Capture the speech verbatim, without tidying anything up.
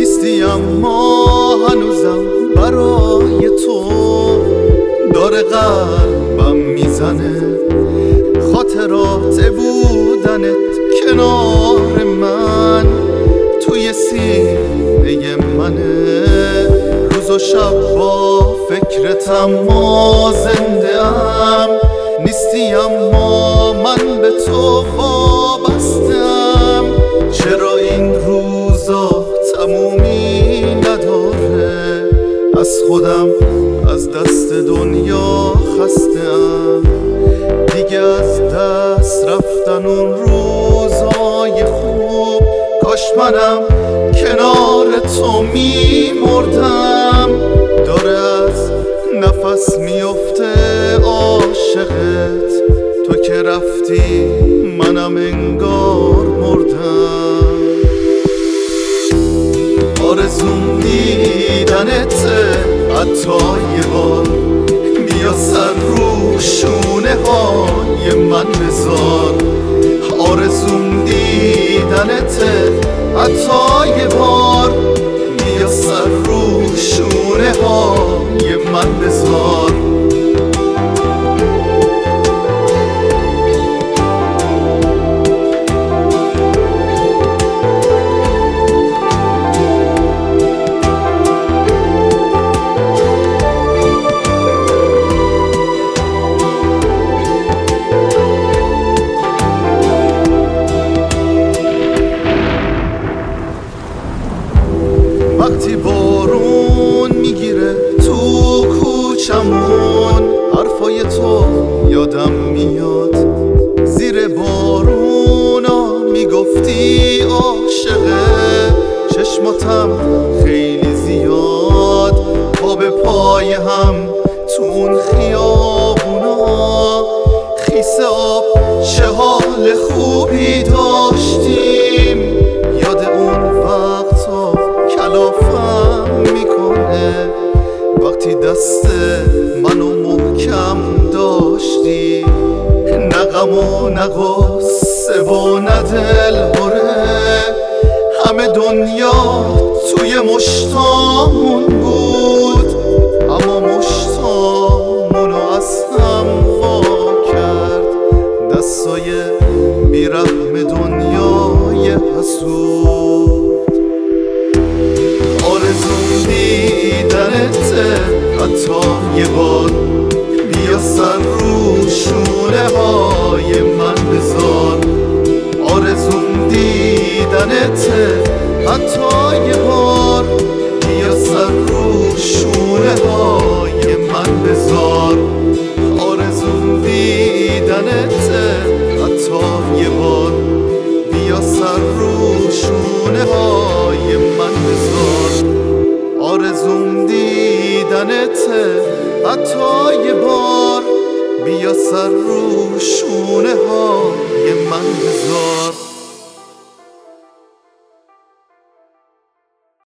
نیستی اما هنوزم برای تو داره قلبم میزنه، خاطرات بودنت کنار من توی سینه منه. روز و شب با فکرتم ما زنده ام، نیستی اما من به تو وابستم. چرا این روزا تمومی نداره؟ از خودم از دست دنیا خستم، دیگه از دست رفتن اون روزای خوب. کاش منم کنار تو میمردم. داره از نفس میفته عاشقت، تو که رفتی منم انگار مردم. آرزوم دیدنته حتی یه بار، بیا سر رو شونه های من بذار. آرزوم دیدنته حتی یه بار، بیا سر رو شونه های من بذار. وقتی بارون میگیره تو کوچمون، حرفای تو یادم میاد. زیر بارونا میگفتی عاشقه، چشماتم خیلی زیاد پا به پای هم تو اون خیابونا. خیس آب چه حال خوبی داشتیم، یاد اون وقتا کلافم میکنه. وقتی دست منو محکم داشتی، نه غم و نه غصه و نه دلهره. همه دنیا توی مشتامون بود، اما مشتامونو از هم وا کرد دستای بیرحم دنیای حسود. آرزوم دیدنته حتی یه بار، بیا سر رو شونه های من بذار. آرزوم دیدنته حتی یه بار، بیا سر رو شونه های من بذار. آرزوم دیدنته حتی یه بار، بیا سر رو شونه های من بذار. آرزوم دیدنته حتی یه بار، بیا سر رو شونه های من بذار.